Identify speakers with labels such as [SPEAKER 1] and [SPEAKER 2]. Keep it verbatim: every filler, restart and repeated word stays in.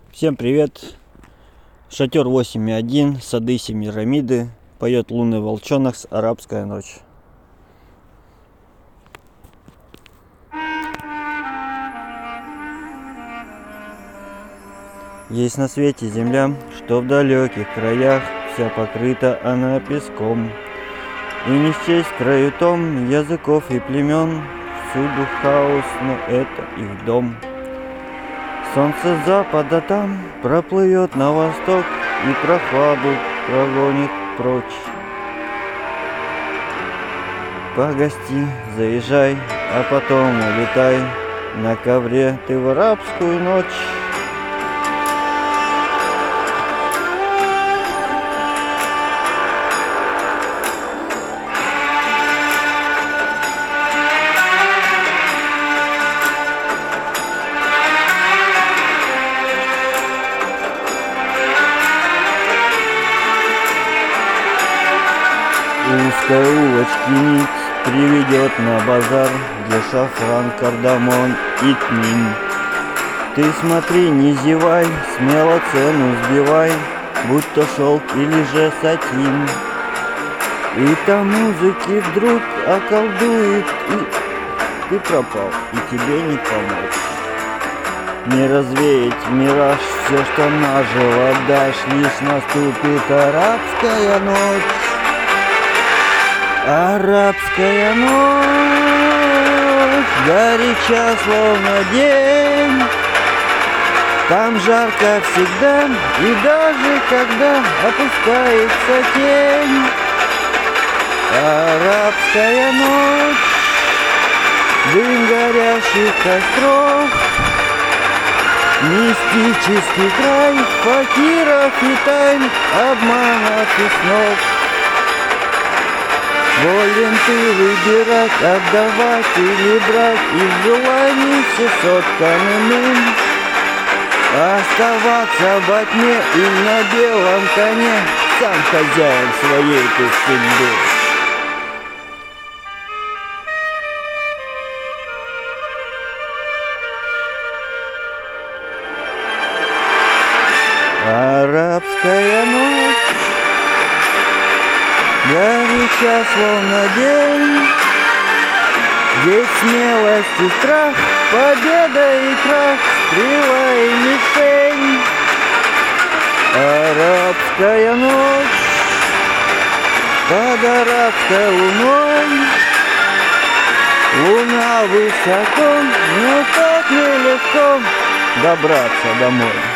[SPEAKER 1] Всем привет! Шатер восемь и один, сады Семирамиды, поет лунный волчонок с «Арабская ночь». Есть на свете земля, что в далеких краях вся покрыта она песком. И не счесть краю том языков и племен, всюду хаос, но это их дом. Солнце с запада там проплывет на восток и прохладу прогонит прочь. Погости, заезжай, а потом улетай, на ковре ты в арабскую ночь. Узкой улочки нить приведет на базар, где шафран, кардамон и тмин. Ты смотри, не зевай, смело цену сбивай, будь то шелк или же сатин. И там музыки вдруг околдует, и ты пропал, и тебе не помочь. Не развеять мираж все, что наживо дашь, лишь наступит арабская ночь. Арабская ночь, горяча, словно день. Там жарко всегда, и даже когда опускается тень. Арабская ночь, дым горящих костров, мистический край факиров и тайн, обманов и снов. Волен ты выбирать, отдавать или брать, из желаний все сотканным. Оставаться во тьме и на белом коне, сам хозяин своей ты судьбы. Арабская ночь, горяча, словно день. Здесь смелость и страх, победа и крах, стрела и мишень. Арабская ночь, под арабской луной. Луна высоко, но так нелегко добраться домой.